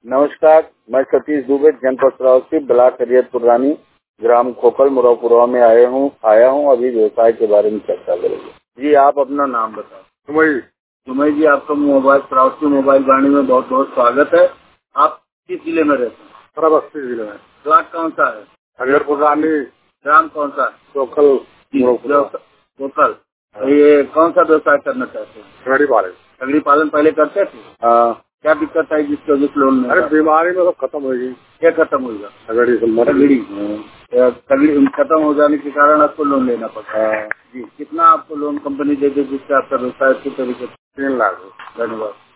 नमस्कार, मैं सतीश दुबे, जनपद श्रावस्ती, ब्लॉक हरियतपुर रानी, ग्राम खोखल, मुरापुरा में आया हूँ। अभी व्यवसाय के बारे में चर्चा करेंगे। जी, आप अपना नाम बताओ। सुमय जी, आपका मोबाइल श्रावस्ती मोबाइल वाणी में बहुत बहुत स्वागत है। आप किस जिले में रहते हैं? श्रावस्ती जिले में। ब्लॉक कौन सा है? हरियतपुर रानी। ग्राम कौन सा? खोखल। खोखल। ये कौन सा व्यवसाय करना चाहते हैं? सगड़ी पालन। सगड़ी पालन पहले करते थे? हाँ। क्या दिक्कत है जिसकी वजह से लोन नहीं? अरे बीमारी में तो खत्म हो गई। क्या खत्म होगा? सगड़ी खत्म हो जाने के कारण आपको लोन लेना पड़ता है। जी, कितना आपको लोन कंपनी दे दे जिससे आपका व्यवसाय अच्छी तरीके से? 3 लाख। धन्यवाद।